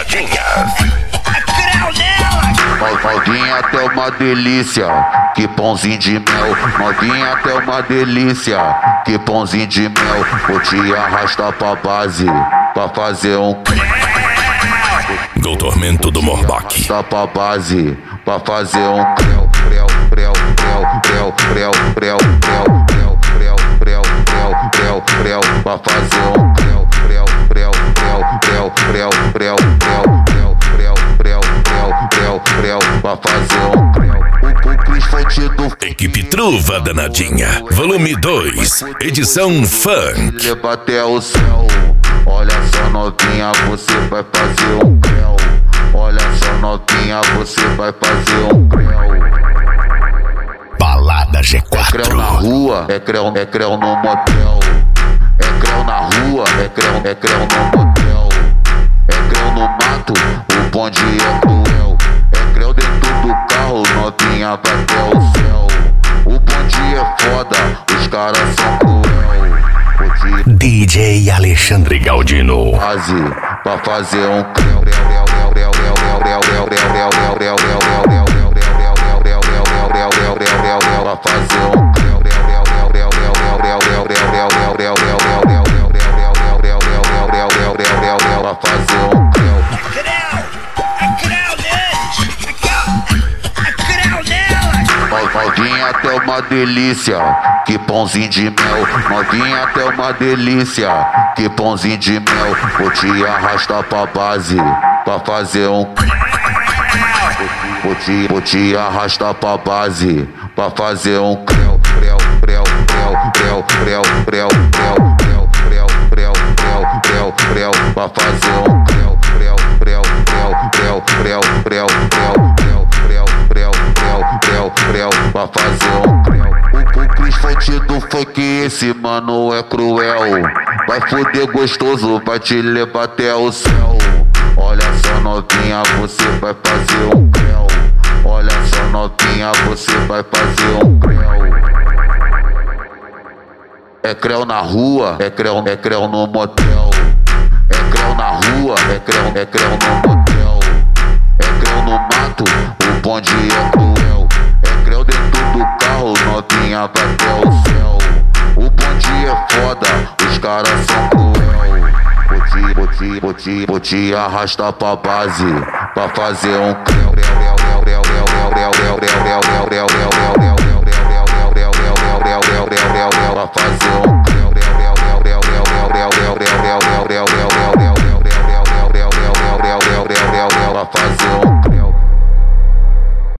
danadinha. Novinha até uma delícia, que pãozinho de mel. Novinha até uma delícia, que pãozinho de mel. Vou te arrastar pra base, pra fazer um Doutormento do Morbach. arrastar pra base, pra fazer um creu, creu, creu, creu, creu, creu, creu, creu, creu, creu, creu, creu, creu, pra fazer um creu, creu, creu, creu, creu, creu, creu, creu, creu, creu, creu, creu, pra fazer um creu. O Cris foi tido. Equipe Truva Danadinha, volume 2, edição funk. Leva até o céu. Olha só, novinha, você vai fazer um creu. Olha só, novinha, você vai fazer um creu. Balada É creu na G4. rua, é creu no motel. É creu na rua, é creu no motel. É creu no mato, o bonde é cruel. É creu dentro do carro, novinha vai até o céu. O bonde é foda, os caras são cruel. DJ Alexandre Galdino. Base, pra fazer um creu, creu, creu, creu, creu, creu, creu, creu, creu, creu, creu, creu, creu, creu, pra fazer um creu, creu, creu, creu, creu, creu, creu, creu, creu, creu, creu, creu, pra fazer um creu. Novinha até uma delícia, que pãozinho de mel. Novinha até uma delícia, que pãozinho de mel. Vou te arrastar pra base, pra fazer um Vou te arrastar pra base, pra fazer um creu, creu, creu, creu, creu, creu, creu, creu, creu, creu, creu, creu, creu, pra fazer um creu, creu, creu, creu, creu, creu, creu, creu, creu, creu, creu, creu, pra fazer um creu. O Cris foi tido, foi que esse mano é cruel. Vai foder gostoso, vai te levar até o céu. Olha só, novinha, você vai fazer um creu. Olha só, novinha, você vai fazer um creu. É creu na rua, é creu no motel. É creu na rua, é creu no motel. É creu no mato, o bonde é cruel. É creu dentro do carro, novinha vai até o céu. O bonde é foda, os caras são cruel. Vou te arrastar pra base, pra fazer um creu, creu, creu, creu, creu, creu, creu, creu, creu, creu, creu, creu, creu, pra fazer um creu, creu, creu, creu, creu, creu, creu, creu, creu, creu, creu, creu, creu, creu, creu, creu, creu, creu, pra fazer